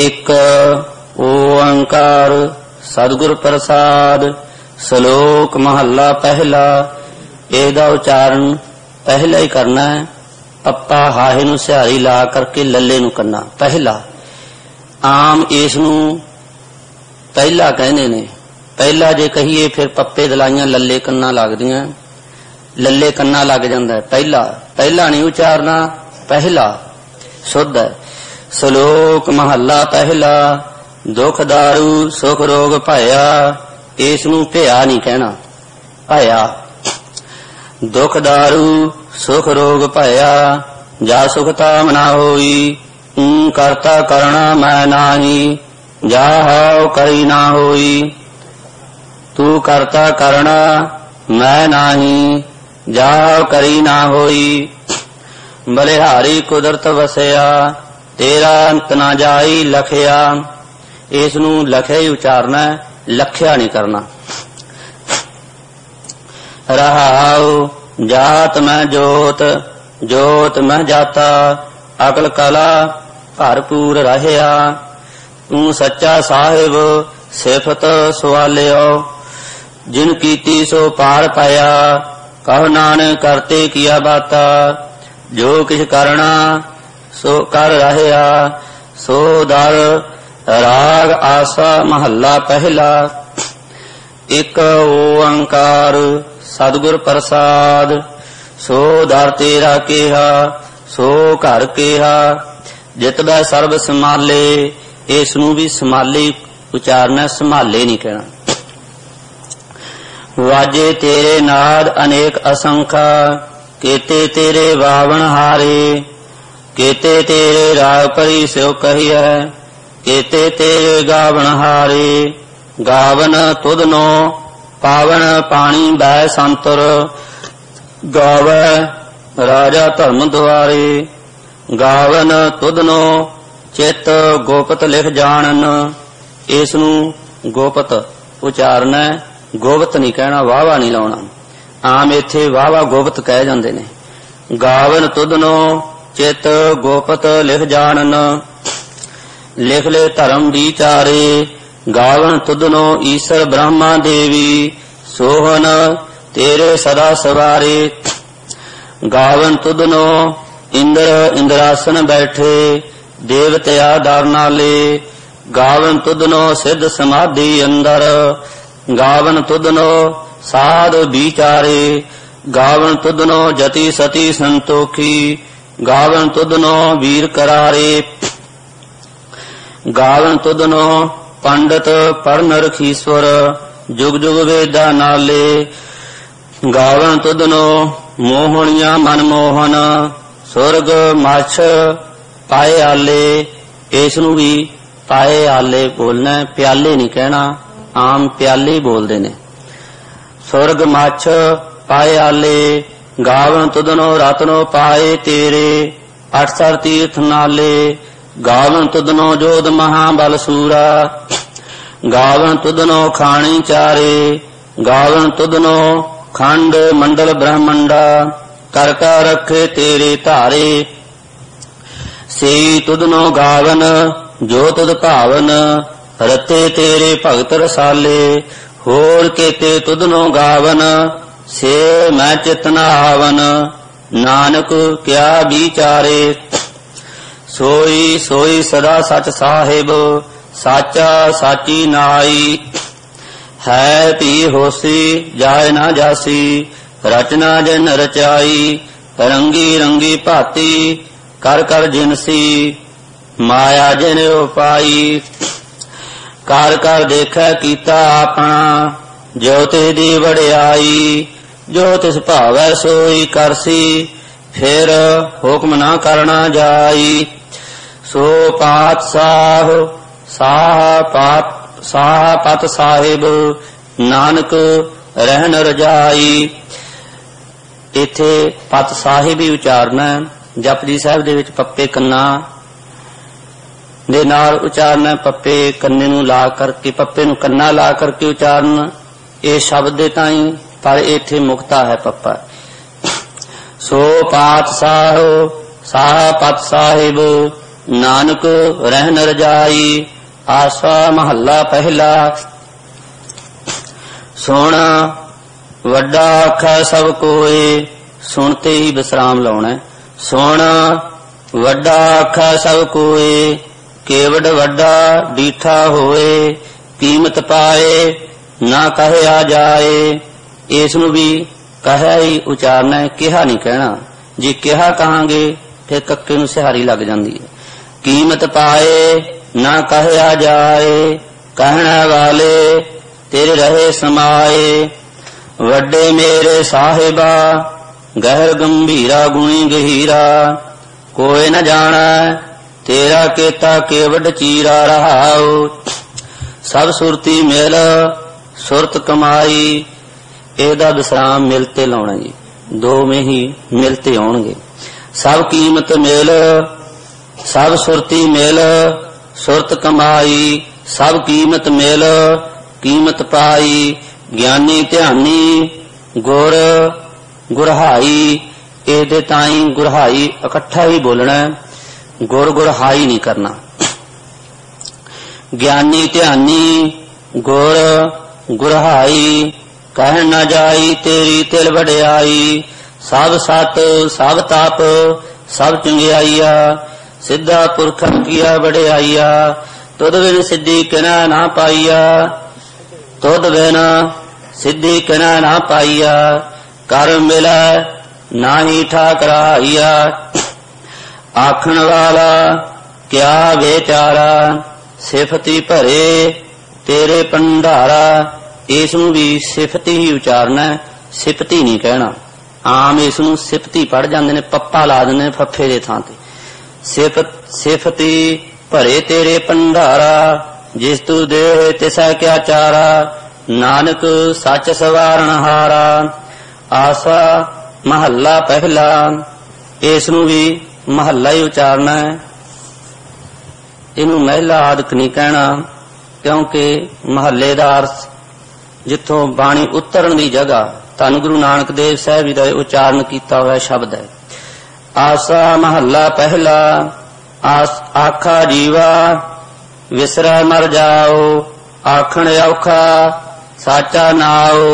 ਇੱਕ ਓੰਕਾਰ ਸਤਿਗੁਰ ਪ੍ਰਸਾਦ। ਸ਼ਲੋਕ ਮਹੱਲਾ ਪਹਿਲਾ। ਇਹਦਾ ਉਚਾਰਨ ਪਹਿਲਾ ਹੀ ਕਰਨਾ ਹੈ। ਪੱਪਾ ਹਾਹੇ ਨੂੰ ਸਿਹਾਰੀ ਲਾ ਕਰਕੇ ਲੱਲੇ ਨੂੰ ਕਰਨਾ ਪਹਿਲਾ। ਆਮ ਇਸ ਨੂੰ ਪਹਿਲਾ ਕਹਿੰਦੇ ਨੇ। ਪਹਿਲਾ ਜੇ ਕਹੀਏ ਫਿਰ ਪੱਪੇ ਦਲਾਈਆਂ ਲੱਲੇ ਕੰਨਾਂ ਲੱਗਦੀਆਂ, ਲੱਲੇ ਕੰਨਾਂ ਲੱਗ ਜਾਂਦਾ। ਪਹਿਲਾ ਪਹਿਲਾ ਨਹੀਂ ਉਚਾਰਨਾ, ਪਹਿਲਾ ਸ਼ੁੱਧ ਹੈ। ਸ਼ਲੋਕ ਮਹੱਲਾ ਪਹਿਲਾ। ਦੁਖ ਦਾਰੂ ਸੁਖ ਰੋਗ ਭਇਆ। ਇਸ ਨੂੰ ਭਿਆ ਨਹੀਂ ਕਹਿਣਾ, ਭਇਆ। ਦੁਖ ਦਾਰੂ ਸੁਖ ਰੋਗ ਭਇਆ। ਜਾ ਸੁਖ ਤਾਮ ਨਾ ਹੋਈ। ਕਰਤਾ ਕਰਣਾ ਮੈਂ ਨਾਹੀ। ਜਾ ਹਉ ਕਰੀ ਨਾ ਹੋਈ। ਤੂੰ ਕਰਤਾ ਕਰਣਾ ਮੈਂ ਨਾਹੀ। ਜਾ ਹਉ ਕਰੀ ਨਾ ਹੋਈ। ਬਲਿਹਾਰੀ ਕੁਦਰਤ ਵਸਿਆ। ਤੇਰਾ ਅੰਤ ਨਾ ਜਾਈ ਲਖਿਆ। ਇਸ ਨੂੰ ਲਖਿਆ ਹੀ ਉਚਾਰਨਾ, ਲਖਿਆ ਨਹੀਂ ਕਰਨਾ। ਰਹਾਉ ਜਾਤ ਮੈਂ ਜੋਤ, ਜੋਤ ਮੈਂ ਜਾਤਾ। ਅਕਲ ਕਲਾ ਭਰਪੂਰ ਰਹਿਆ। ਤੂੰ ਸੱਚਾ ਸਾਹਿਬ ਸਿਫਤ ਸਵਾਲਿਓ। ਜਿਨ ਕੀਤੀ ਸੋ ਪਾਰ ਪਾਇਆ। ਕਹੋ ਨਾਨਕ ਕਰਤੇ ਕੀਆ ਬਾਤਾ। ਜੋ ਕਿਛ ਕਰਨਾ ਸੋ ਕਰ ਰਹਿਆ। ਸੋ ਦਰ ਰਾਗ ਆਸਾ ਮਹੱਲਾ ਪਹਿਲਾ। ਇੱਕ ਓੰਕਾਰ ਸਤਿਗੁਰ ਪ੍ਰਸਾਦ। ਸੋ ਦਰ ਤੇਰਾ ਕਿਹਾ, ਸੋ ਘਰ ਕਿਹਾ। ਜਿਤਬੈ ਸਰਬ ਸੰਭਾਲੇ। ਇਸ ਨੂੰ ਵੀ ਸੰਭਾਲੇ ਉਚਾਰਨਾ, ਸੰਭਾਲੇ ਨਹੀਂ ਕਹਿਣਾ। ਵਾਜੇ ਤੇਰੇ ਨਾਦ ਅਨੇਕ ਅਸੰਖਾ। ਕੇਤੇ ਤੇਰੇ ਵਾਵਣ ਹਾਰੇ। ਕੇਤੇ ਤੇਰੇ ਰਾਗ ਭਰੀ ਸਿਉ ਕਹੀਐ। ਕੇਤੇ ਤੇਰੇ ਗਾਵਣ ਹਾਰੇ। ਗਾਵਨ ਤੁਧਨੋ ਪਾਵਨ ਪਾਣੀ ਬੈ ਸੰਤਰ। ਗਾਵੈ ਰਾਜਾ ਧਰਮ ਦੁਆਰੇ। ਗਾਵਨ ਤੁਧਨੋ ਚਿਤ ਗੋਪਤ ਲਿਖ ਜਾਣਨ। ਇਸ ਨੂੰ ਗੋਪਤ ਉਚਾਰਨਾ, ਗੋਪਤ ਨਹੀਂ ਕਹਿਣਾ, ਵਾਹਵਾ ਨਹੀਂ ਲਾਉਣਾ। ਆਮ ਇੱਥੇ ਵਾਹਵਾ ਗੋਪਤ ਕਹਿ ਜਾਂਦੇ ਨੇ। ਗਾਵਨ ਤੁਧਨੋ ਚਿਤ ਗੋਪਤ ਲਿਖ ਜਾਣਨ। ਲਿਖ ਲੈ ਧਰਮ ਵਿਚਾਰੇ। ਗਾਵਨ ਤੁਧਨੋ ਈਸ਼ਰ ਬ੍ਰਹਮਾ ਦੇਵੀ। ਸੋਹਨ ਤੇਰੇ ਸਦਾ ਸਵਾਰੇ। ਗਾਵਨ ਤੁਧਨੋ ਇੰਦਰ ਇੰਦਰਾਸਨ ਬੈਠੇ। ਦੇਵਤਿਆ ਦਰ ਨਾਲੇ। ਗਾਵਨ ਤੁਧਨੋ ਸਿੱਧ ਸਮਾਧੀ ਅੰਦਰ। ਗਾਵਨ ਤੁਧਨੋ ਸਾਧ ਵਿਚਾਰੇ। ਗਾਵਨ ਤੁਧਨੋ ਜਤੀ ਸਤੀ ਸੰਤੋਖੀ। ਗਾਵਨ ਤੁਧਨੋ ਵੀਰ ਕਰਾਰੇ। ਗਾਵਨ ਤੁਧਨੋ ਪੰਡਤ ਪੜਨ ਰਖੀਸਵਰ। ਜੁਗ ਜੁਗ ਵੇਦਾ ਨਾਲੇ। ਗਾਵਨ ਤੁਧਨੋ ਮੋਹਣੀਆਂ ਮਨ ਮੋਹਨ। ਸੁਰਗ ਮਛ ਪਾਏ ਆਲੇ। ਇਸ ਨੂੰ ਵੀ ਪਾਏ ਆਲੇ ਬੋਲਣਾ, ਪਿਆਲੇ ਨਹੀਂ ਕਹਿਣਾ। ਆਮ ਪਿਆਲੇ ਬੋਲਦੇ ਨੇ। ਸੁਰਗ ਮਛ ਪਾਏ ਆਲੇ। ਗਾਵਨ ਤੁਧਨੋ ਰਤਨੋ ਪਾਏ ਤੇਰੇ। 8 ਤੀਰਥ ਨਾਲੇ। ਗਾਵਨ ਤੁਧਨੋ ਜੋਧ ਮਹਾਬਲ ਸੂਰਾ। ਗਾਵਨ ਤੁਧਨੋ ਖਾਣੀ ਚਾਰੇ। ਗਾਵਨ ਤੁਧਨੋ ਖੰਡ ਮੰਡਲ ਬ੍ਰਹਮੰਡਾ। ਕਰ ਕਰ ਰੱਖੇ ਤੇਰੇ ਧਾਰੇ। ਸੇ ਤੁਧਨੋ ਗਾਵਨ ਜੋ ਤੁਧ ਭਾਵਨ। ਰਤੇ ਤੇਰੇ ਭਗਤ ਰਸਾਲੇ। ਹੋਰ ਕੇਤੇ ਤੁਧਨੋ ਗਾਵਨ। ਸੇ ਮੈਂ ਚਿਤ ਨ ਆਵਨ। ਨਾਨਕ ਕਿਆ ਵਿਚਾਰੇ। ਸੋਈ ਸੋਈ ਸਦਾ ਸਚ ਸਾਹਿਬ। ਸਾਚਾ ਸਾਚੀ ਨਾਈ। ਹੈ ਪੀ ਹੋਸੀ ਜਾਏ ਨਾ ਜਾਸੀ। ਰਚਨਾ ਜਿਨ ਰਚਾਈ। ਰੰਗੀ ਰੰਗੀ ਭਾਤੀ ਕਰ ਕਰ ਜਿਨਸੀ। ਮਾਇਆ ਜਿਨ ਉਪਾਈ। ਕਰ ਕਰ ਦੇਖੈ ਕੀਤਾ ਆਪਣਾ। ਜੋ ਤੇ ਦੀ ਵਡਿਆਈ। ਜੋ ਤਿਸ ਭਾਵੈ ਸੋਈ ਕਰਸੀ। ਫਿਰ ਹੁਕਮ ਨਾ ਕਰਨਾ ਜਾਈ। ਸੋ ਪਾਤਸ਼ਾਹ ਸਾਹ ਪਤ ਸਾਹਿਬ। ਨਾਨਕ ਰਹਿਣ ਰਜਾਈ। ਇੱਥੇ ਪਤ ਸਾਹਿਬ ਹੀ ਉਚਾਰਨਾ। ਜਪਜੀ ਸਾਹਿਬ ਦੇ ਵਿੱਚ ਪੱਪੇ ਕੰਨਾਂ ਦੇ ਨਾਲ ਉਚਾਰਨਾ। ਪੱਪੇ ਕੰਨੇ ਨੂੰ ਲਾ ਕਰਕੇ, ਪੱਪੇ ਨੂੰ ਕੰਨਾ ਲਾ ਕਰਕੇ ਉਚਾਰਨ। ਇਹ ਸ਼ਬਦ ਦੇ ਤਾਈਂ, ਪਰ ਇੱਥੇ ਮੁਕਤਾ ਹੈ ਪੱਪਾ। ਸੋ ਪਾਤਸ਼ਾਹ ਸਾਹ ਪਤ ਸਾਹਿਬ। नानक रहन रजाई। आसा महला पहला। सुन वड्डा आखै सब कोय। सुनते ही विश्राम लाउणा। सुन वड्डा आखै सब कोय। केवड वड्डा डीठा होए। कीमत पाए ना कहया जाए। इस नूं भी कहा ही उचारना है, किहा नहीं कहना। जे किहा कहांगे फिर कक्के नूं सिहारी लग जाती है। कीमत पाए ना कहया जाए। कहने वाले तेरे रहे समाए। वड्डे मेरे साहिबा गहर गंभीरा गुणी गहीरा। कोई न जाना तेरा केता केवड चीरा रहाओ। सब सुरती मिल सुरत कमाई। ਇਹਦਾ विश्राम मिलते लाउणा जी, दो में ही मिलते आउणगे। सब कीमत मिल सब सुरती मिल सुरत कमाई। सब कीमत मिल कीमत पाई। ज्ञानी ध्यानी गुर गुरहाई। ਇਹਦੇ ताई गुरहाई इकट्ठा ही बोलना, गुर गुरहाई नहीं करना। ज्ञानी ध्यानी गुर गुरहाई। कह न जाई तेरी तिल वड्याई। सब सत सब तप सब चंगियाइया। सिद्धा पुरखा किया वड्याइया। तुद बिन सिद्धि किना ना पाइया। तुद बिन सिद्धि किना ना पाइया। कर मिला ना ही ठाकराइया। आखण वाला क्या बेचारा। सिफती भरे तेरे भंडारा। इस नूं भी सिफती ही उचारना, सिफती नहीं कहना। आम इस नूं सिफती पढ़ जाते ने, पप्पा ला देंगे फफे के थां ते। सिफती भरे तेरे भंडारा। जिस तू दे तिसै क्या चारा। नानक सच सवारण हारा। आसा महला पहला। इस नूं भी महला ही उचारना है। इनू महिला आदक नहीं कहना, क्योंकि महले का अर्थ जिथों बाणी उतरन की जगह धन गुरु नानक देव साहब जी का उचारण किया हुआ शब्द है। आसा महला पहला। आखा जीवा विसरा मर जाओ। आखण औखा साचा नाओ।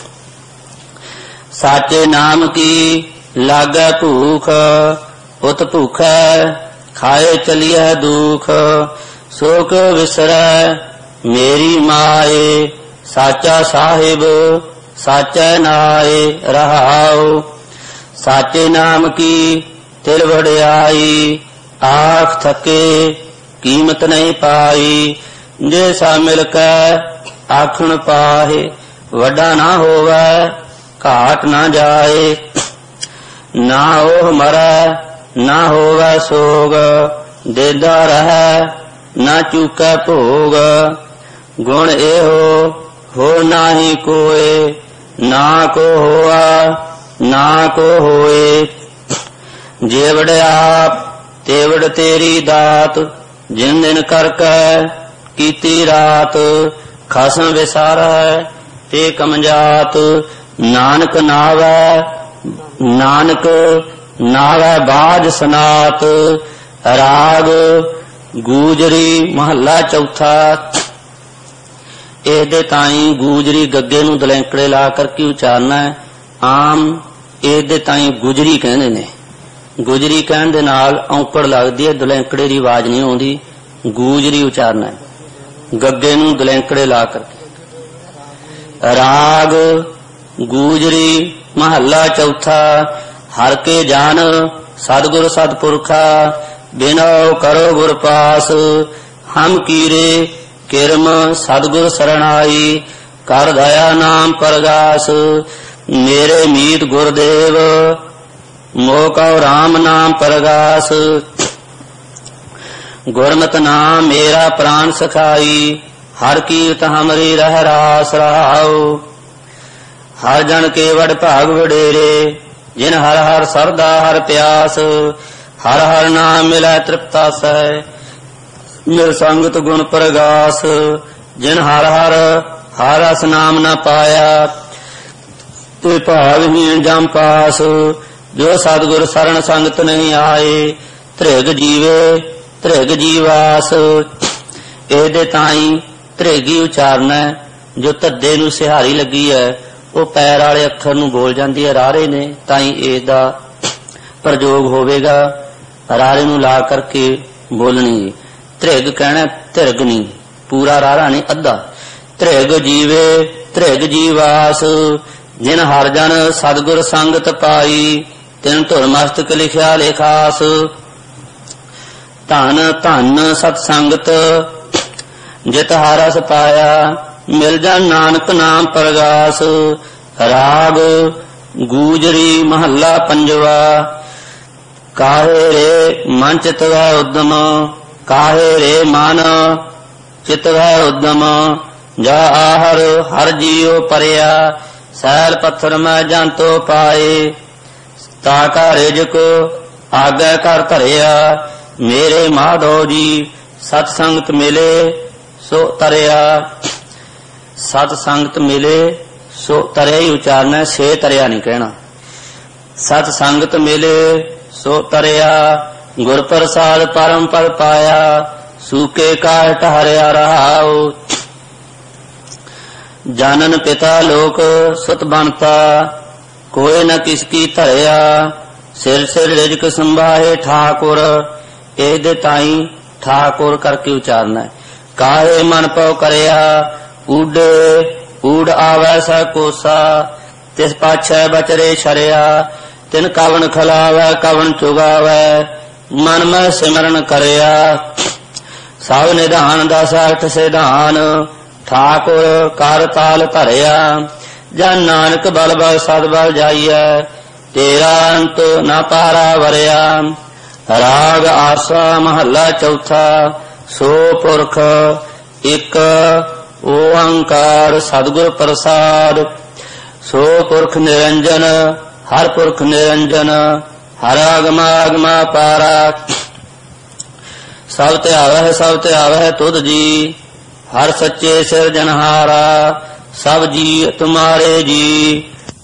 साचे नाम की लागे भूख। उत भूखै खाए चलिए दुख। सोक विसरै मेरी माए। साचा साहिब साचा नाए रहाओ। साचे नाम की तिल वड्याई। आख थके कीमत नहीं पाई। जैसा मिलकै आखण पाहे। वड्डा ना होवै घाट ना जाए। ना ओह मरै ना होवै सोग। देदा रहै ना चूकै भोग। गुण एहो हो नाही कोय। ना को होआ ना को होए। जेवड़ आप तेवड़ तेरी दात। जिन दिन करकै कीती रात। खसम विसारै ते कमजात। नानक नावै बाज सनात। राग गूजरी महला चौथा। ਇਹਦੇ ਤਾਈ ਗੂਜਰੀ ਗੱਗੇ ਨੂੰ ਦਲੈਂਕੜੇ ਲਾ ਕਰਕੇ ਉਚਾਰਨਾ ਹੈ। ਆਮ ਇਹਦੇ ਤਾਈ ਗੁਜਰੀ ਕਹਿੰਦੇ ਨੇ। ਗੁਜਰੀ ਕਹਿਣ ਦੇ ਨਾਲ ਔਂਕੜ ਲੱਗਦੀ ਹੈ, ਦਲੈਂਕੜੇ ਦੀ ਆਵਾਜ਼ ਨਹੀਂ ਆਉਂਦੀ। ਗੂਜਰੀ ਉਚਾਰਨਾ ਹੈ ਗੱਗੇ ਨੂੰ ਦਲੈਂਕੜੇ ਲਾ ਕਰਕੇ। ਰਾਗ ਗੂਜਰੀ ਮਹੱਲਾ ਚੌਥਾ। ਹਰ ਕੇ ਜਾਨ ਸਤਿਗੁਰ ਸਤਿਪੁਰਖਾ। ਬਿਨੋ ਕਰੋ ਗੁਰ ਪਾਸ। ਹਮ ਕੀਰੇ किरम सतगुर सरणाई। कर दया नाम परगास। मेरे मीत गुरदेव मोह राम नाम परगास। गुरमत नाम मेरा प्राण सखाई। हर कीर्त हमरी रह रास रहाओ। हर जन के वड भाग वडेरे। जिन हर हर सरदा हर प्यास। हर हर नाम मिलै तृप्तासै। मिल संगत गुण प्रगास। जिन हर हर हर रस नाम न पाया। ते भागहीन जम पास। जो सतगुर शरण संगत नहीं आए। त्रिग जीवे ਧ੍ਰਿਗ ਜੀਵਾਸ। ਇਹਦੇ ਤਾਈ ਧ੍ਰਿਗੀ ਉਚਾਰਨਾ ਜੋ ਧੱਦੇ ਨੂੰ ਸਿਹਾਰੀ ਲੱਗੀ ਹੈ ਉਹ ਪੈਰ ਵਾਲੇ ਅੱਖਰ ਨੂੰ ਬੋਲ ਜਾਂਦੀ ਹੈ, ਰਾਰੇ ਨੇ, ਤਾਈ ਇਸ ਦਾ ਪ੍ਰਯੋਗ ਹੋਵੇਗਾ। ਰਾਰੇ ਨੂੰ ਲਾ ਕਰਕੇ ਬੋਲਣੀ। ਧ੍ਰਿਗ ਕਹਿਣਾ, ਧਿਰਗ ਨਹੀਂ, ਪੂਰਾ ਰਾਰਾ ਨਹੀਂ, ਅੱਧਾ। ਧ੍ਰਿਗ ਜੀਵੇ ਧ੍ਰਿਗ ਜੀਵਾਸ, ਜਿਨ ਹਰ ਜਨ ਸਤਿਗੁਰ ਸੰਗਤ ਪਾਈ, ਤਿਨ ਧੁਰ ਮਸਤਕ ਲਿਖਿਆ ਲੇਖਾਸ। ਧਨ ਧਨ ਸਤ ਸੰਗਤ ਜਿਤ ਹਰ ਰਸ ਪਾਇਆ, ਮਿਲ ਜਾ ਨਾਨਕ ਨਾਮ ਪ੍ਰਗਾਸ। ਰਾਗ ਗੂਜਰੀ ਮਹੱਲਾ ਪੰਜਵਾ। ਕਾਹੇ ਰੇ ਮਨ ਚਿਤ ਵੈ ਉਦਮ, ਕਾਹੇ ਰੇ ਮਨ ਚਿਤ ਵੈ ਉਦਮ, ਜਾ ਆਹਰ ਹਰ ਜੀਉ ਪਰਿਆ, ਸੈਲ ਪੱਥਰ ਮੈਂ ਜੰਤੋ ਪਾਏ। ਤਾ ਕਾ ਰਿਜਕ ਆਗੇ ਕਰ ਧਰਿਆ, ਮੇਰੇ ਮਾਧੋ ਜੀ ਸਤ ਸੰਗਤ ਮਿਲੇ ਸੋ ਤਰਿਆ। ਸਤ ਸੰਗਤ ਮਿਲੇ ਸੋ ਤਰਿਆ ਹੀ ਉਚਾਰਨਾ, ਸੇ ਤਰਿਆ ਨਹੀਂ ਕਹਿਣਾ। ਸਤ ਸੰਗਤ ਮਿਲੇ ਸੋ ਤਰਿਆ, ਗੁਰ ਪ੍ਰਸਾਦ ਪਰਮ ਪਦ ਪਾਇਆ, ਸੂਕੇ ਕਾਟ ਹਰਿਆ ਰਹਾਉ। ਜਾਨਨ ਪਿਤਾ ਲੋਕ ਸੁਤ ਬਣਤਾ, ਕੋਏ ਨ ਕਿਸ ਕੀ ਧਰਿਆ, ਸਿਰ ਸਿਰ ਰਿਜਕ ਸੰਭਾਹੇ ਠਾਕੁਰ। ਇਹਦੇ ਤਾਈ ਠਾਕੁਰ ਕਰਕੇ ਉਚਾਰਨਾ ਹੈ। ਕਾਹੇ ਮਨ ਪਉ ਕਰਿਆ, ਊਡੇ ਊੜ ਆਵੈ ਸੈ ਕੋਸਾ, ਤਿਸ ਪਾਛੈ ਬਚਰੇ ਛਰਿਆ, ਤਿਨ ਕਵਣ ਖਲਾਵੈ ਕਵਣ ਚੁਗਾਵੈ, ਮਨ ਮੈਂ ਸਿਮਰਨ ਕਰਿਆ। ਸਭ ਨਿਧਾਨ ਦਸ ਅਠ ਸਿਧਾਨ, ਠਾਕੁਰ ਕਰ ਤਾਲ ਧਰਿਆ। ਜਨ ਨਾਨਕ ਬਲ ਬਲ ਸਦ ਬਲ ਜਾਈਐ, ਤੇਰਾ ਅੰਤ ਨਾ ਪਾਰਾ ਵਰਿਆ। ਰਾਗ ਆਸਾ ਮਹੱਲਾ ਚੌਥਾ। ਸੋ ਪੁਰਖ ਇੱਕ ਓੰਕਾਰ ਸਤਿਗੁਰ ਪ੍ਰਸਾਦ, ਸੋ ਪੁਰਖ ਨਿਰੰਜਨ ਹਰ ਪੁਰਖ ਨਿਰੰਜਨ, ਹਰ ਆਗਮਾ ਆਗਮਾ ਪਾਰਾ। ਸਭ ਧਿਆਵਹਿ ਤੁਧ ਜੀ, ਹਰ ਸੱਚੇ ਸਿਰਜਨਹਾਰਾ, ਸਭ ਜੀ ਤੁਮਾਰੇ ਜੀ।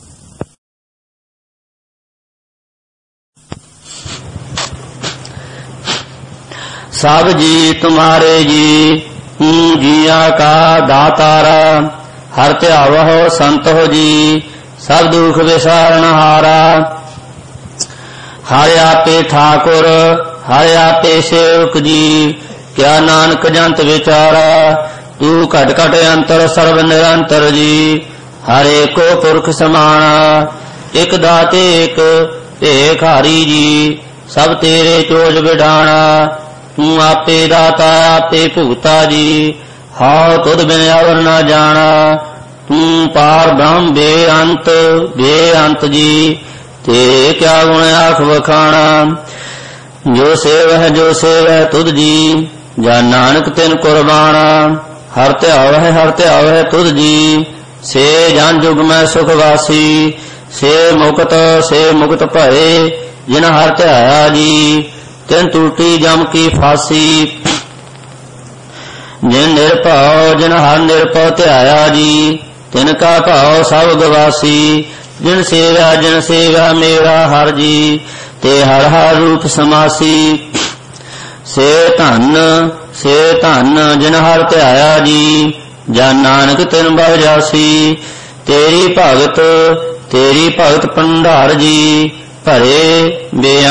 ਸਭ ਜੀ ਤੁਮਾਰੇ ਜੀ, ਜੀਆ ਕਾ ਦਾਤਾਰਾ, ਹਰ ਧਿਆਵਹੁ ਸੰਤ ਹੋ ਜੀ, ਸਭ ਦੁਖ ਵਿਸਾਰਨ ਹਾਰਾ। ਹਰਿ ਆਪੇ ਠਾਕੁਰ ਹਰਿ ਆਪੇ ਸੇਵਕ ਜੀ, ਕਿਆ ਨਾਨਕ ਜੰਤ ਵਿਚਾਰਾ, ਤੂੰ ਘਟ ਘਟ ਅੰਤਰ ਸਰਬ ਨਿਰੰਤਰ ਜੀ। ਹਰੇ ਕੋ ਪੁਰਖ ਸਮਾਣਾ, ਇਕ ਦਾਤੇ ਇਕ ਭੇਖ ਹਾਰੀ ਜੀ, ਸਭ ਤੇਰੇ ਚੋਜ ਵਿਡਾਣਾ। ਤੂੰ ਆਪੇ ਦਾਤਾ ਆਪੇ ਭੁਗਤਾ ਜੀ, ਹਾਉ ਤੁਧ ਬਿਨ ਅਵਰ ਨਾ ਜਾਣਾ। ਤੂੰ ਪਾਰ ਬ੍ਰਹਮ ਬੇਅੰਤ ਜੀ, ਤੇਰੇ ਕਿਆ ਗੁਣ ਆਖ ਵਖਾਣਾ। ਜੋ ਸੇਵਹਿ ਤੁਧ ਜੀ, ਜਾ ਨਾਨਕ ਤਿਨ ਕੁਰਬਾਨਾ। ਹਰ ਧਿਆਵਹਿ ਤੁਧ ਜੀ, ਸੇ ਜਨ ਜੁਗ ਮੈਂ ਸੁਖ ਵਾਸੀ। ਸੇ ਮੁਕਤ ਭਏ, ਜਿਨ ਹਰ ਧਿਆਇਆ ਜੀ, ਤਿਨ ਟੂਟੀ ਜਮ ਕੀ ਫਾਸੀ। ਜਿਨ ਹਰ ਨਿਰਭਉ ਧਿਆਇਆ ਜੀ, ਤਿਨ ਕਾ ਭਾਉ ਸਭ ਗਵਾਸੀ। ਜਿਨ ਸੇਵਿਆ ਮੇਰਾ ਹਰ ਜੀ, ਤੇ ਹਰ ਹਰ ਰੂਪ ਸਮਾਸੀ। ਸੇ ਧਨ ਜਿਨ ਹਰ ਧਿਆਇਆ ਜੀ, ਜਨ ਨਾਨਕ ਤਿਨ ਬਲ ਜਾਸੀ। ਤੇਰੀ ਭਗਤ ਭੰਡਾਰ ਜੀ, ਭਰੇ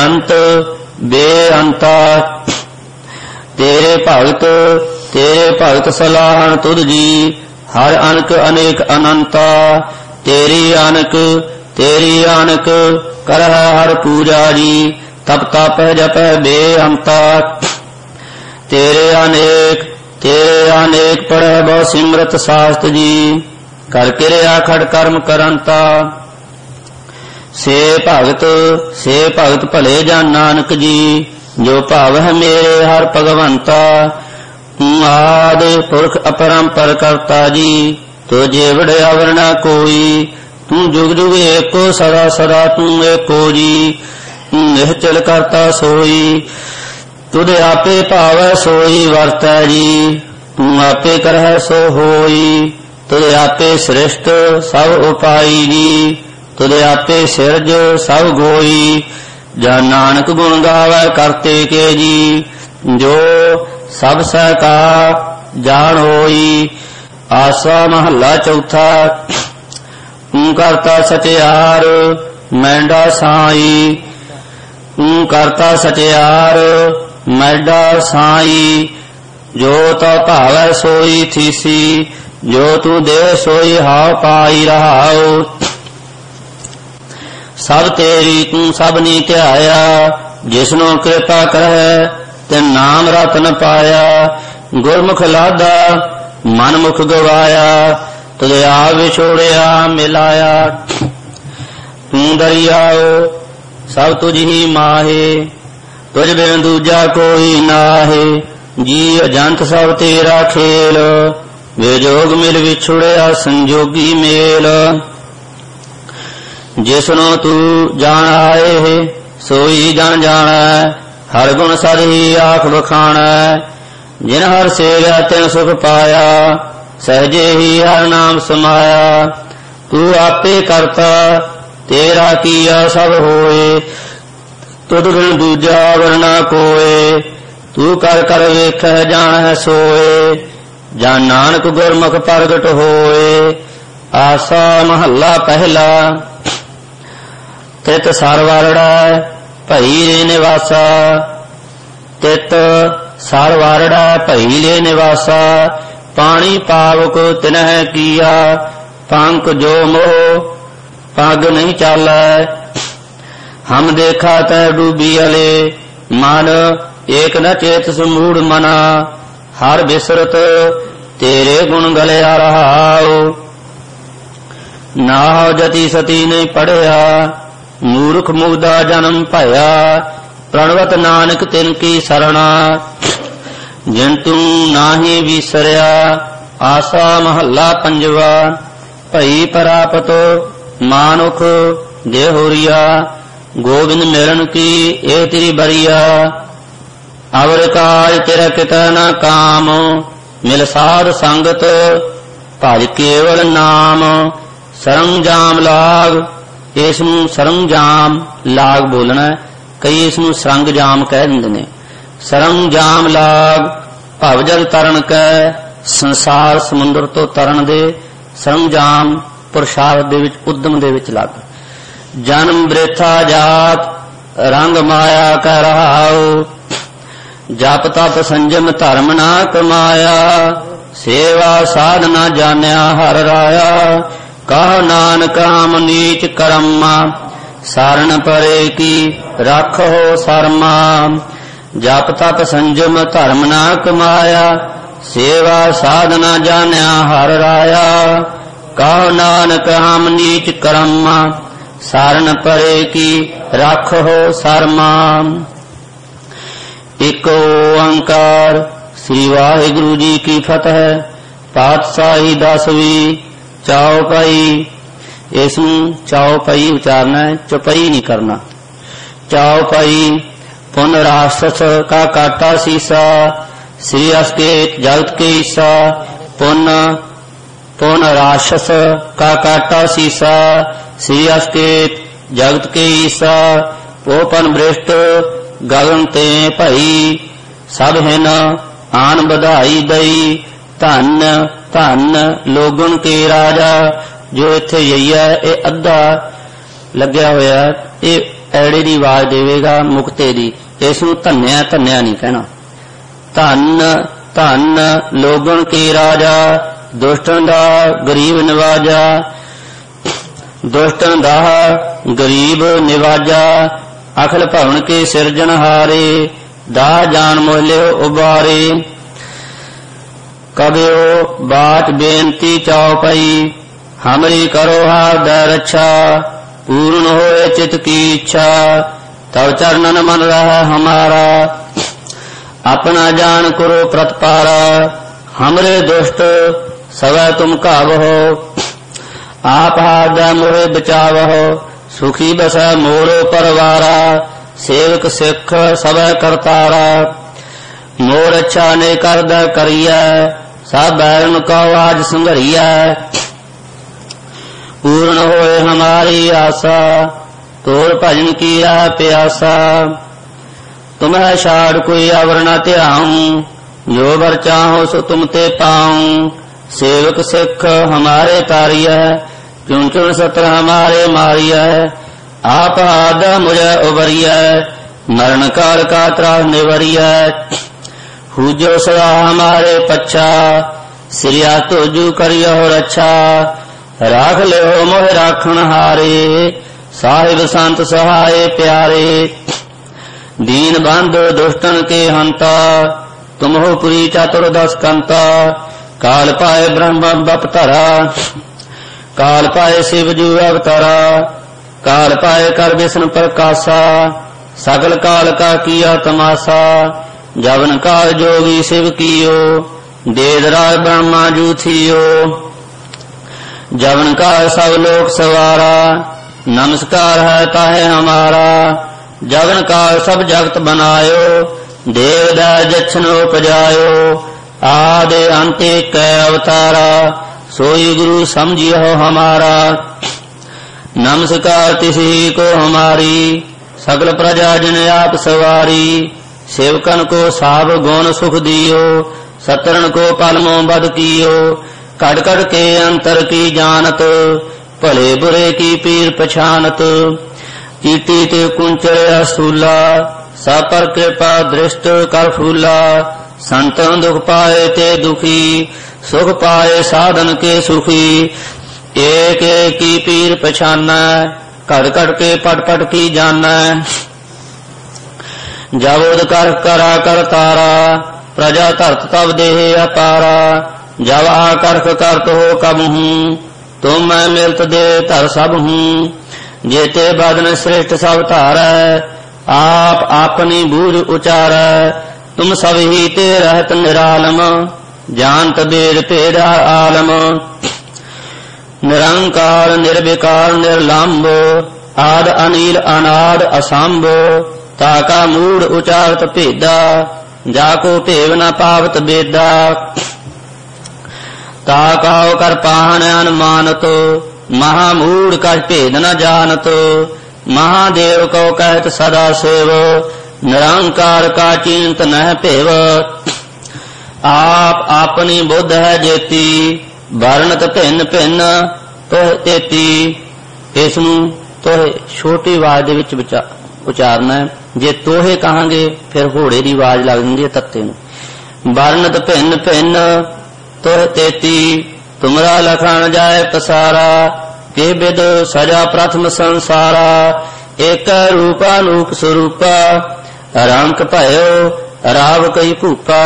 ਬੇਅੰਤਾ। ਤੇਰੇ ਭਗਤ ਸਲਾਹਣ ਤੁਧ ਜੀ, ਹਰ ਅਨਕ ਅਨੇਕ ਅਨੰਤਾ। ਤੇਰੀ ਅਨਕ ਕਰਹਿ ਹਰ ਪੂਜਾ ਜੀ, ਤਪ ਤਪਹਿ ਜਪਹਿ ਬੇਅੰਤਾ। ਤੇਰੇ ਅਨੇਕ ਪੜਹਿ ਬਹੁ ਸਿਮਰਤ ਸਾਸਤ ਜੀ, ਕਰ ਕਿਰਿਆ ਖੜ ਕਰਮ ਕਰੰਤਾ। ਸੇ ਭਗਤ ਭਲੇ ਜਨ ਨਾਨਕ ਜੀ, ਜੋ ਭਾਵਹਿ ਮੇਰੇ ਹਰ ਭਗਵੰਤਾ। ਤੂੰ ਆਦਿ ਪੁਰਖ ਅਪਰੰਪਰ ਕਰਤਾ ਜੀ, ਤੋ ਜੀਵੜ ਅਵਰ ਨਾ ਕੋਈ। ਤੂੰ ਜੁਗ ਜੁਗ ਏਕੋ ਸਦਾ ਸਦਾ ਤੂੰ ਏਕੋ ਜੀ, ਤੂੰ ਨਿਹਚਲ ਕਰਤਾ ਸੋਈ। ਤੁਧ ਆਪੇ ਭਾਵੈ ਸੋਈ ਵਰਤੈ ਜੀ, ਤੂੰ ਆਪੇ ਕਰਹਿ ਸੋ ਹੋਈ। ਤੁਧ ਆਪੇ ਸ੍ਰਿਸ਼ਟ ਸਭ ਉਪਾਈ ਜੀ, ਤੁਧ ਆਪੇ ਸਿਰਜ ਸਭ ਗੋਈ। ਜਾ ਨਾਨਕ ਗੁਣ ਗਾਵੈ ਕਰਤੇ ਕੇ ਜੀ, जो सब सह का जान होई। आसा महला चौथा। करता सचियार मैंडा साई। करता सचियार मैडा साई। जो तो भावै सोई थीसी। जो तू दे सोई हाव पाई रहाओ। सब तेरी तू सब नी ध्याया। जिसनों कृपा करੈ तिन नाम रतन पाया। गुरमुख लादा मन मुख गवाया। तुझ आप विछोड़िया मिलाया। तू दरियाओ सब तुझ ही माहे। तुझ बिन दूजा कोई नाहे। जी अजंत सब तेरा खेल। विजोग मिल विछुड़िया संजोगी मेल। जिसनो तू जान आए है सोई जन जाना। हर गुण सद ही आख बखाना। जिन हर सेव्या तिन सुख पाया। सहजे ही हर नाम समाया। तू आपे करता तेरा किया सब होए। तुद बिन दूजा वरना कोए। तू कर कर वेख जान सोए। जान नानक गुरमुख प्रगट होए। आसा महला पहला। तित सरवारड़ा भई रे निवासा। तित सरवारड़ा भई ले निवासा। पानी पावक तिनह किया। पंख जो मोह पग नहीं चालै। हम देखा तै डूबी अले। मन एक न चेत समूढ़ मना। हर बिसरत तेरे गुण गलिया रहाओ। नाह जति सती नहीं पढ़िया। मूर्ख मुग्धा जन्म भया। प्रणवत नानक तिनकी सरणा। जिन तू नाही विसरिया। आसा महला पंजवा। भई परापतो मानुख जे होरिया। गोविंद मिलन की ए तेरी बरिया। अवर काज तेरा किता न काम। मिल साध संगत भज केवल नाम। सरंजाम लाग। इसनूं सरंजाम लाग बोलना। कई इसनूं सरंजाम कह दिंदे ने। सरंजाम लाग भव जल तरन कै। संसार समुंदर तो तरन दे। सरंजाम पुरुषार्थ दे विच उद्यम दे विच लग। जन्म बृथा जात रंग माया कह रहाओ। जप तप संजम धर्म ना कमाया। सेवा साधना जान्या हर राया। कहो नानक हम नीच करम्मा। सारण परे की राखो शर्मा। जप तप संजम धर्म ना कमाया। सेवा साधना जान्या हर राया। कहो नानक हम नीच करम्मा। सारण परे की राखो शर्मा। एक ओंकार। श्री वाहिगुरु जी की फतह। पातशाही 10वीं चौपाई। इसनूं चौपाई उचारना है, चौपाई नहीं करना। चौपाई। पुन राक्षस का काटा सीसा। श्री अस्केत जगत के ईसा। पुन राक्षस का काटा सीसा। श्री अस्केत जगत के ईसा। ओपन भ्रष्ट गगन ते भई। सब हिन आन बधाई दई। धन धन लोगन के राजा। जो इत्थे यईया ये अद्धा लग्या होया ये ऐड़े दी आवाज देवेगा मुक्ते दी। इसनूं धन्या धन्या नहीं कहना। धन धन लोगन के राजा। दुष्टन दा गरीब निवाजा। दुष्टन दा गरीब निवाजा। अखिल भवन के सिरजनहारे। दाह जान मोहल्यो उबारे। कबियो बात बेनती चौपाई। हमरी करो हृदय रक्षा। पूर्ण होए चित की इच्छा। तब चरणन मन रहा हमारा। अपना जान करो प्रतपारा। हमरे दुष्ट सवै तुम कावहो। आप हृदय मोहे बचावहो। सुखी बसै मोरो परवारा। सेवक सिख सवै करतारा। मोर अच्छा ने करद करिया। सब बैरन को आज संघरिया। पूर्ण होए हमारी आशा। तोर भजन की प्यासा। तुम्हें छाड़ कोई अवर न त्याऊं, जो बर चाहो सो तुम ते पाऊं। सेवक सिख हमारे तारिय, चुन चुन सत्र हमारे मारिय। आप आद मुझे उबरिय, मरण काल का त्रास निवरिय। हुजो सदा हमारे पच्छा, सिरिया तुजू करियो रक्षा। राख ले मोह राखण हारे, साहिब संत सहाय प्यारे। दीन बंधु दुष्टन के हंता, तुम हो पुरी चतुर्दश कंता। काल पाए ब्रह्म बपतरा, काल पाए शिव जू अवतरा। काल पाए कर विष्णु प्रकाशा, सकल काल का किया तमाशा। जवन काल जोगी शिव कियो, देदराज ब्रह्मा जू थियो। जवन काल सब लोक सवारा, नमस्कार है ताहे हमारा। जवन काल सब जगत बनायो, देव दय जछन उपजायो। आदि अंत कै अवतारा, सोई गुरु समझियो हमारा। नमस्कार तिसी को हमारी, सकल प्रजा जिन आप सवारी। सेवकन को साब गुण सुख दियो, सतरन को पलमो बद कियो। कड़ कड़ के अंतर की जानत, भले बुरे की पीर पछानत। चीटी ते कुंचल असूला, सब पर कृपा दृष्ट कर फूला। संतन दुख पाए ते दुखी, सुख पाए साधन के सुखी। एक एक की पीर पछाना, कड़ कड़ के पट पट की जाना। जब उद कर करा कर तारा, प्रजा धरत तब देह अपारा। जब आकर्ष करत हो कब हूँ, तुम मैं मिलत दे धर सब हूँ। जेते बदन श्रेष्ठ सब धारै, आप अपनी बूझ उचारै। तुम सब ही ते रहत निरालम, जानत वेद भेद आलम। निरंकार निर्विकार निर्लंबो, आद अनिल अनाद असंभो। ताका मूढ़ उचारत भेदा, जाको भेव न पावत बेदा। ताकाओ कर पाहन अनुमानत, महामूढ़ का भेद न जानत। महादेव को कहत सदा सेव, निरंकार का चिंत न भेव। आप अपनी बुद्ध है जेती, वर्णत भिन्न भिन्न तोह तेती। इसनू तोहे छोटी आवाज दे विच उचारना है। जे तोहे कहांगे फिर घोड़े की आवाज लग जाती है तत्ते नूं। वर्णत भिन्न भिन्न तोह तेती, तुमरा लखन जाए पसारा। के विद सजा प्रथम संसारा, एक रूपानूप स्वरूपा। रंक भयो राव कई भूपा।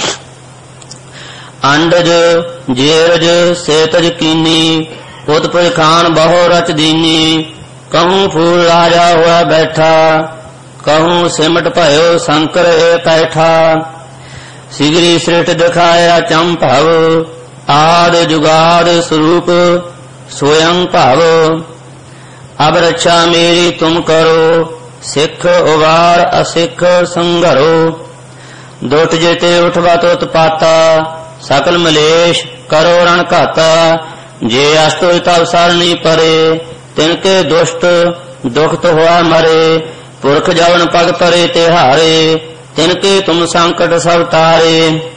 अंडज जेरज सेतज कीनी, पुत खान बहु रच दीनी। कहूँ फूल राजा हुआ बैठा, कहूँ सिमट भयो शंकर कैठा। सिगरी सृष्ट दिखाया चंपव, आद जुगाद स्वरूप स्वयं भाव। अब रक्षा मेरी तुम करो, सिख उबार असिख संघरो। दुष्ट जेते उठवा तो उत्पाता, सकल मलेश करो रण घाता। जे अस्तो तब सरनी परे, तिनके दुष्ट दुख तो हुआ मरे। पुरख जवन पग परे तिहारे, तिनके तुम संकट सब तारे।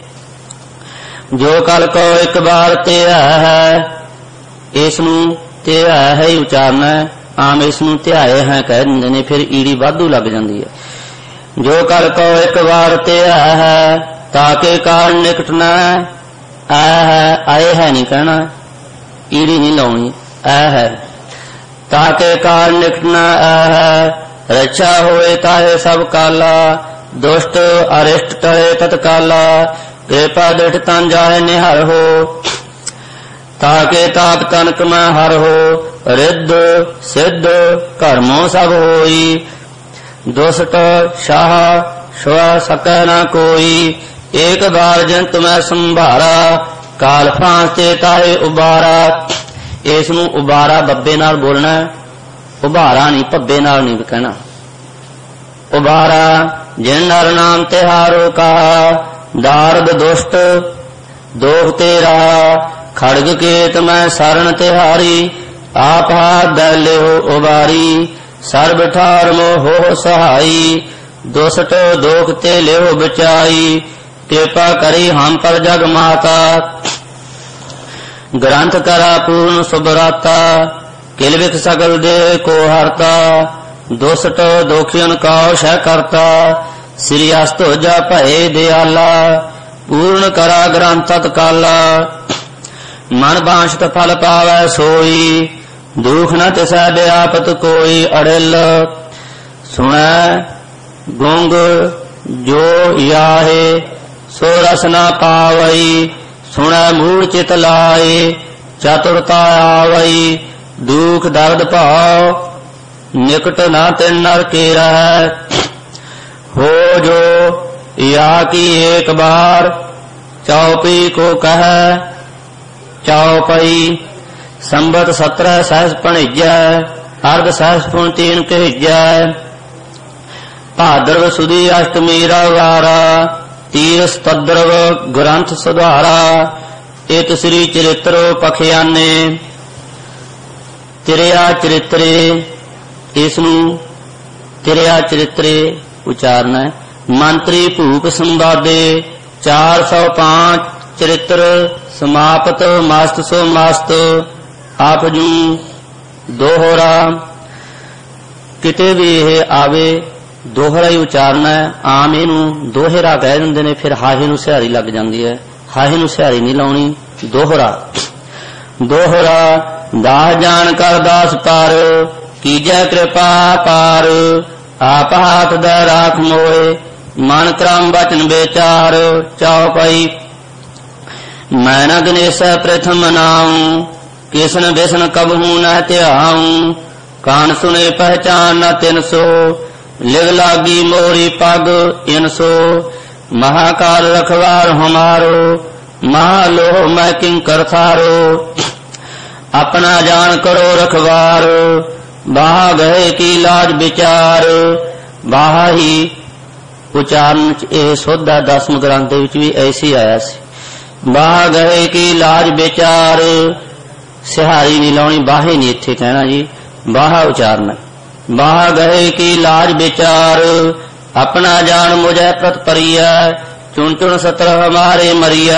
जो कल को एक बार ते है, इसनू ते है ही उचारना है। आम इसनू ध्याए है कह दिंदे ने, फिर ईड़ी वाधू लग जाती है। जो कल को एक बार ते है, ताके कारण निकट न आए है नहीं कहना, ईड़ी नहीं लाउनी, है ताके कारण निकट न है। रक्षा होए ताहे सब काला, दुष्ट अरिष्ट टले तत्काला। कृपा दृढ़ तन जाए निहर हो, ताके ताप तनक में हर हो। रिद्ध सिद्ध कर्मों सब होई, दुष्ट शाह स्व सकै न कोई। एक बार जिन तुम्हें संभारा, काल फांसते ताहे उबारा। इसनू उबारा बब्बे नाल बोलना, उबारा नहीं भब्बे नाल नहीं कहना। उबारा जिन नर नाम तिहारो कहा, दारद दुष्ट दोख तेरा। खड़ग केत मैं शरण तिहारी, आप हाथ दले हो उबारी। सर्व ठार मोह हो सहाई, दुष्ट दोख ते लियो बचाई, कृपा करी हम पर जग माता। ग्रंथ करा पूर्ण सुभराता, किलविख सकल दे को हरता। दुष्ट दोखियन काउ सह करता, श्री हस्त जा भय दयाला। पूर्ण करा ग्रंथ तत्काला, मन बांछत फल पावै सोई। दुख न तिसै व्यापत कोई, अड़िल सुनै गुंग जो याहे। सो रस न पावई, सुनै मूढ़ चित लाए। चतुरता आवई, दुख दर्द भाव। निकट न तिन नर के रह, हो जो या की एक बार। चौपी को कह चौपई, संबत 17 सहस भणिजै। अर्ध सहस पुन तीन कहिजै। भाद्रव सुदी अष्टमी रविवारा, तीरस तद्रव ग्रंथ सुधारा। इत श्री चरित्र पखियाने, तिरिया चरित्रे। इसनू तिरिया चरित्रे उचारना है। मंत्री भूप संवादे 405 चरित्र समाप्त। मस्त सो मस्त आप जू दोहरा। किते भी यह आवे दोहरा ही उचारना है। आम इनू दोहरा कह दिंदे ने, फिर हाहे नू सिहारी लग जाती है। हाहे नू सिहारी नहीं लाउणी, दोहरा। दोहरा दास जान कर दास पार, कीजै कृपा पार। आप हाथ दै राख मोए, मन क्रम वचन बेचार। चौपाई मैं न गणेश प्रथम नाऊं, किसन बिसन कबहू न त्याऊं। कान सुने पहचान न तिन सो, लिग लागी मोरी पग इन सो। महाकाल रखवार हमारो, महालोह मैं किंकर थारो। अपना जान करो रखवार, बाहा गए की लाज विचार। बाहा ही उचारण यह सोधा 10वें ग्रंथ भी ऐसी आया सी। बाहा गए की लाज विचार। सिहारी नहीं लाउणी, बाहे नहीं इत्थे कहना जी, बाहा उचारना। बाहा गए की लाज विचार, अपना जान मुझे प्रत परिया। चुन चुन सत्र हमारे मरिया।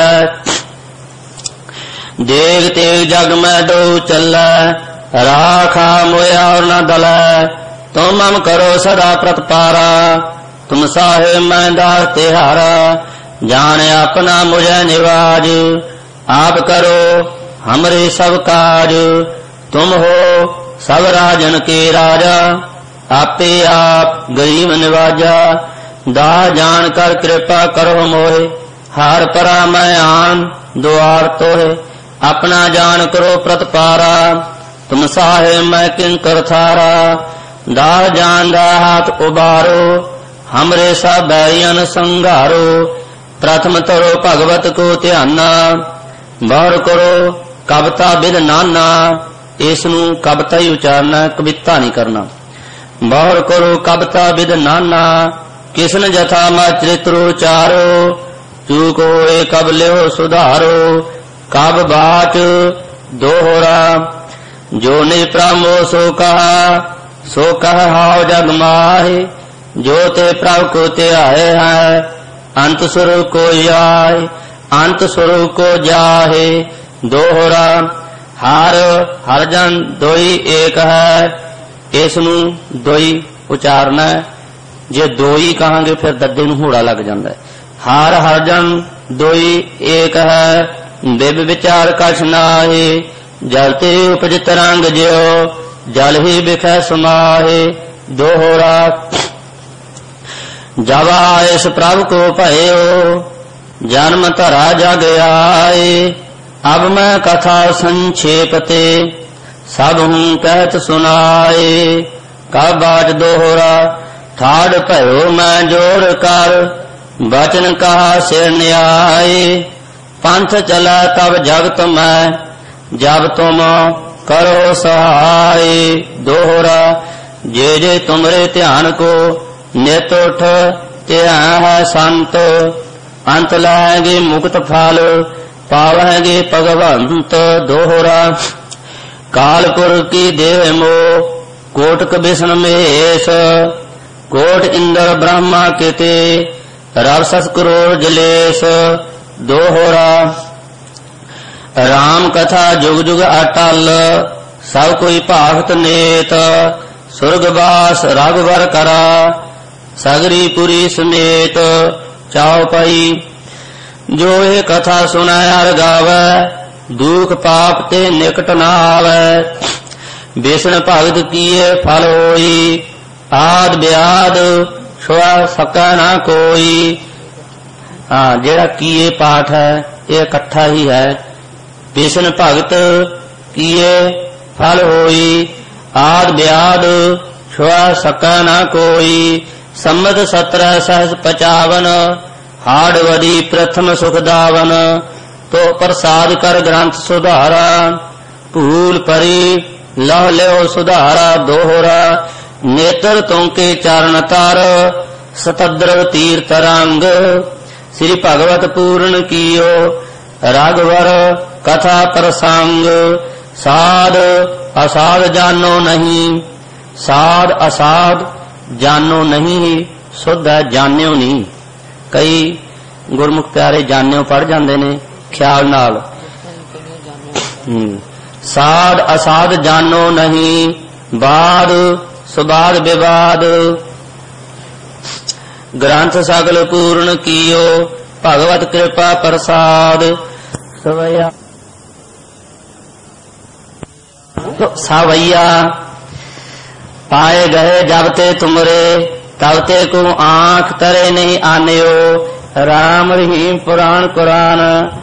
देग तेग जग में दो चला, राखा मोया और न दला। तुम हम करो सदा प्रतपारा, तुम साहे मैं दास तिहारा। जाने अपना मुझे निवाज, आप करो हमरे सब काज। तुम हो सब राजन के राजा, आपे आप गरीब निवाजा। दास जान कर कृपा करो मोहे, हार परा मैं आन द्वार तोहे। अपना जान करो प्रतपारा, तुम साहे मैं किंकर थारा। दास जान दा हाथ उबारो, हमरे सब बैरियन संघारो। प्रथम तरो भगवत को ध्याना, बार करो कविता विद नाना। इसनू कविता ही उचारना, कविता नहीं करना। बार करो कविता विद नाना, किसन जथा मा चरित्रो चारो। चूक होए कब लियो सुधारो, कब बाच दोहरा। जो निज प्रमो सो कहा, सो कह हाव जग माहे। जो ते प्रभु को ते आए हैं, अंत स्वरूप को आए, अंत स्वरूप को जाहे। दोहरा हर हर जन दोई एक है। इसनू दोई उचारना है। जे दोई कहांगे फिर दद्दे नू होड़ा लग जाता है। हर हर जन दोई एक है, बिब विचार कछ नाहे। जलते उपजित रंग ज्यो, जल ही बिखै समाहे। दोहरा जब इस प्रभु को भयो, जन्म धरा जग आए। अब मैं कथा संक्षेपते, सब हूँ कहत सुनाए। कब बाज दोहरा ठाड़ भयो मैं जोड़ कर, वचन कहा सिर न्याय। पंथ चला तब जगत में, जब तुम करो सहाय। दोहरा जे जे तुमरे ध्यान को, नित उठ ध्यान है संत। अंत लाएंगे मुक्त फल, पावेंगे भगवंत। दोहरा कालपुर की देह मोह, कोटक बिष्ण महेश। कोट इंद्र ब्रह्मा केते रवसस करोड़ जलेश दोहरा। राम कथा जुग जुग अटल सब कोई भागत नेत। सुरगवास रघुवर करा सगरी पुरी समेत। चौपाई जो ये कथा सुनै हर गावै दुख पाप ते निकट न आवै। बेसन भगत किए फल होई आद ब्याद छुआ सकै ना कोई। जेड़ा कीए पाठ है ये इकट्ठा ही है। बेसन भगत किए फल होई आद ब्याद छुआ सकै ना कोई। सम्मत 17 सहस 55 हाड़वदी प्रथम सुखदावन। तो प्रसाद कर ग्रंथ सुधारा भूल परी लह लो सुधारा दोहरा। नेत्र तुमके चरण तर सतद्रव तीर्थ रंग। श्री भगवत पूर्ण कियो राघवर कथा प्रसंग। साध असाध जानो नहीं साध असाध जानो नहीं शुद्ध है जानियो नहीं। कई गुरमुख प्यारे जानियो पढ़ जाते ने ख्याल नाल। साध असाध जानो नहीं बाद सुबाद विवाद। ग्रंथ सगल पूर्ण कियो भगवत कृपा प्रसाद। सवैया सावैया पाए गए जब ते तुमरे तब ते को आंख तरे नहीं आन्यो। राम रहीम पुराण कुरान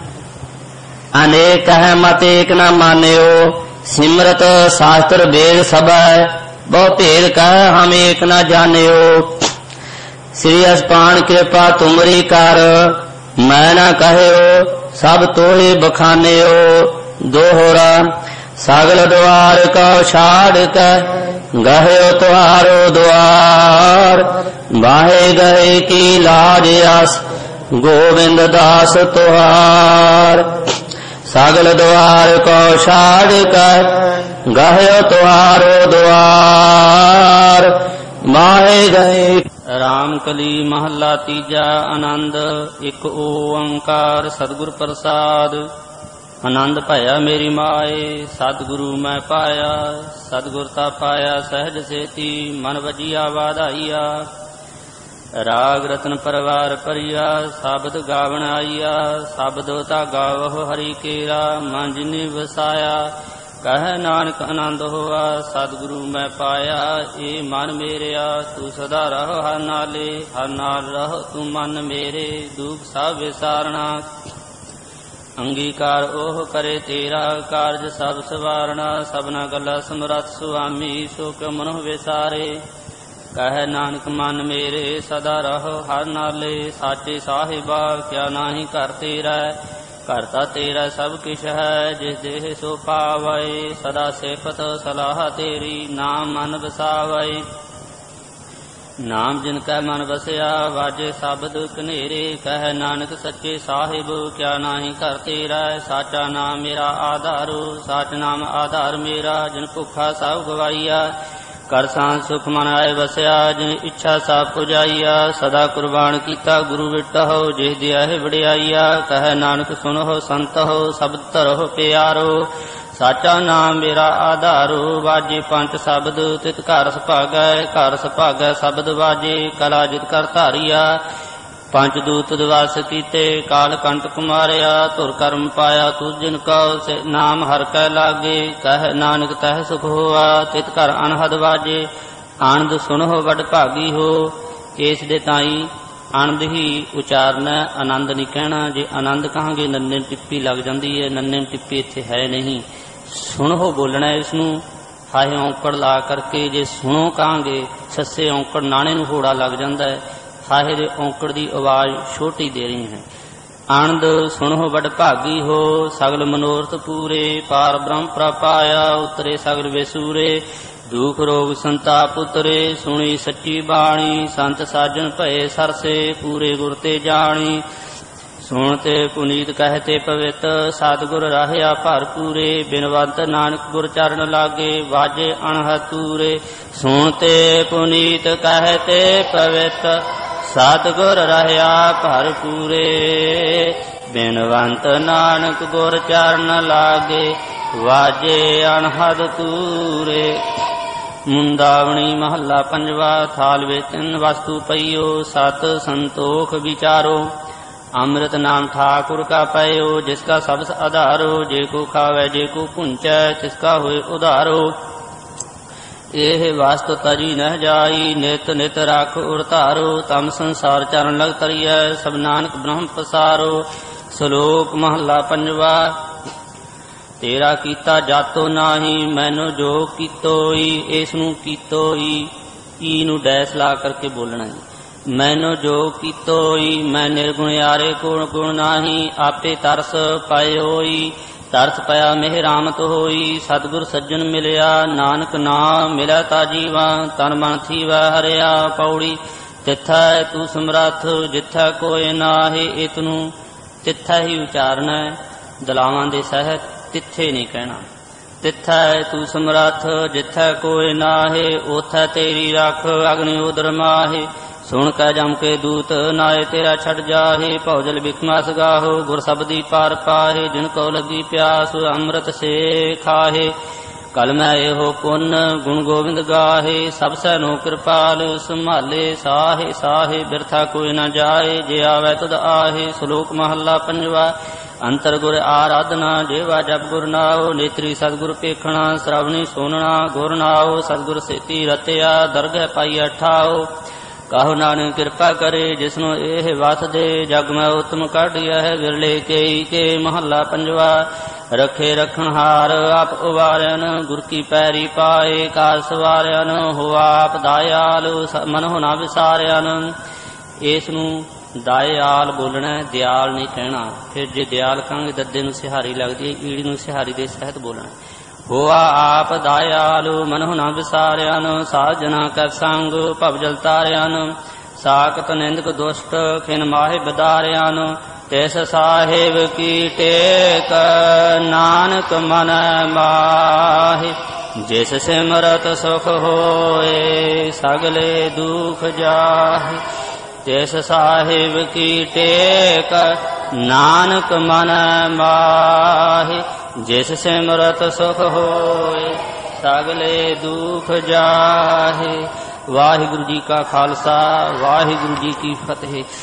अनेक है मत एक न मान्यो। सिमरत शास्त्र वेद सब बहु भेद कह हम एक न जान्यो। श्री अस्पान कृपा तुमरी कर मैं न कहो सब तोहे बखान्यो। दोहरा सगल द्वार को छाड़ कर गहे तुहारो द्वार। बाहे गए की लाज आस गोविंद दास तुहार। सगल द्वार को छाड़ कर गहे तुहारो द्वार। बाहे गए। राम कली महला तीजा आनंद। एक ओंकार सतगुर प्रसाद। आनंद पाया मेरी माए सतगुरु मैं पाया। सतगुरता पाया सहज सेती मन वजिया वाधाइया। राग रतन परवार परिया शब्द गावन आइया। शब्दोता गावो हरि केरा मन जिनि वसाया। कह नानक आनंद होआ सतगुरु मैं पाया। ए मन मेरिया तू सदा रहो हर नाले हर नाल रहो तू मन मेरे। दुख सब विसारना अंगीकार ओह करे तेरा कारज सब सवारना। सबना गला समरथ सुआमी सो क्यों मनो विसारे। कह नानक मन मेरे सदा रहो हर नाले। साचे साहिबा क्या नाही कर तेरा करता तेरा सब किश है जिस देह सो पावै। सदा सेफत सलाह तेरी नाम मन बसावै। नाम जिनका मन बसया वाजे शब्द कनेरे। कह नानक सच्चे साहिब क्या नाही कर तेरा। साचा नाम मेरा आधारो साच नाम आधार मेरा। जिन भुखा सब गवाइया कर सांस सुख मन आए बसया। जिन इच्छा सब पुजाइया सदा कुर्बान कीता गुरु विटहो जिस दिया है वड़ियाइया। कह नानक सुनो संत हो शब्द तरहो प्यारो। साचा नाम मेरा आधारो वाजे पंच शब्द तित घर सुभागै। घर सुभागै शब्द वाजे कला जित कर धारिया। पंच दूत दिवस कीते काल कंटक मारिया। धुर कर्म पाया तू जिन को नाम हर कै लागे। कह नानक तह सुख होआ तित घर अनहद वाजे। आनंद सुनो वड भागी हो इस दे ताई आनंद ही उचारना आनंद नहीं कहना। जे आनंद कहांगे नन्ने टिप्पी लग जाती है। नन्ने टिप्पी इत्थे है नहीं। सुनो बोलना इसनू हाए औंकड़ ला करके। जे सुनो कहांगे सस्से औंकड़ नाणे नू होड़ा लग जाता है। हाए दे औंकड़ की आवाज छोटी दे रही है। आनंद सुनो बड़ भागी हो सगल मनोरथ पूरे। पार ब्रह्म प्रपाया उतरे सगल बेसूरे। दुख रोग संताप उतरे सुनी सच्ची बाणी। संत साजन भये सरसे पूरे गुर ते जानी। ਸੁਣਤੇ ਪੁਨੀਤ ਕਹਤੇ ਪਵਿੱਤ ਸਤਿਗੁਰ ਰਹਿਆ ਭਰਪੂਰੇ ਬਿਨਵੰਤ ਨਾਨਕ ਗੁਰ ਚਰਨ ਲਾਗੇ ਵਾਜੇ ਅਣਹਤੂਰੇ ਸੁਣਤੇ ਪੁਨੀਤ ਕਹਤੇ ਪਵਿੱਤ ਸਤਿਗੁਰ ਰਹਿਆ ਭਰਪੂਰੇ ਬਿਨਵੰਤ ਨਾਨਕ ਗੁਰ ਚਰਨ ਲਾਗੇ ਵਾਜੇ ਅਣਹਦ ਤੂਰੇ। ਮੁੰਦਾਵਣੀ ਮਹੱਲਾ ਪੰਜਵਾ। ਥਾਲ ਵਿੱਚ ਤਿੰਨ ਵਸਤੂ ਪਈਓ ਸਤ ਸੰਤੋਖ ਵਿਚਾਰੋ ਅੰਮ੍ਰਿਤ ਨਾਮ ਠਾकुर का पयो जिसका सबस आधारो जे को खावे जे को पुंचै तिसका होए उधारो। एह वास्तु तजी नह जाई नित नित रख उरतारो तम संसार चरण लग तरियै सब नानक ब्रह्म पसारो। श्लोक महला पंजवा। तेरा कीता जातो नाही मैनू जो कीतोई इस नू कीतोई ई नू डैस ला करके बोलना है। मैनो जो कीतोई मैं निर्गुण यारे गुण गुण नाही आपे तरस पायोई तरस पया मेहरामत होई सतगुर सज्जन मिलया नानक नाम मिला ता जीवा तन मन थीवै हरिया पौड़ी। तिथै तू समरथ जिथै कोई नाहे इतनू तिथै ही उचारना दलावां दे सहित तिथे नहीं कहना। तिथै तू समरथ जिथै कोई नाहे ओथै तेरी रख अग्नि उदर माहे। सुन कै जम के दूत नाए तेरा छड़ जाहे भौजल बिखमास गाहो गुर सबदी पार पाहे जिनको लगी प्यास अमृत से खाहे। कल मैं एहो पुन गुण गोविंद गाहे सब सैनो कृपाल संभाले साहे साहे बिरथा कोई न जाए जे आवे तुद आहे। श्लोक महला पंजवा। अंतर गुर आराधना जेवा जप गुर नाओ नेत्री सतगुर पेखना श्रवणी सोनना गुर नाओ सतगुर सेती रतिया दरगह पाइया ठाओ। कहो नानक कृपा करे जिसनो एह वस दे जग में उत्तम काढ़िया है विरले के महला पंजवा। रखे रखनहार आप उवारन गुर की पैरी पाए कार सवारन हो आप दयाल मन हो ना विसारन। इस नू दयाल बोलना दयाल नहीं कहना। फिर जे दयाल कहांगे दद्दे नू सिहारी लगदी है ईड़ी नू सिहारी दे सहित बोलना। होआ आप दयालु मन हो न विसारन साजना कर संग भवजल तारन साकत निंदक दुष्ट खिन माहे बदारन। तिस साहिब की टेक नानक मन माहे जिस सिमरत सुख होए सगले दुख जाहे। तिस साहिब की टेक नानक मन माहे जिस सिमरत सुख होए सगले दुख जाहे। वाहिगुरु जी का खालसा वाहिगुरु जी की फतेह।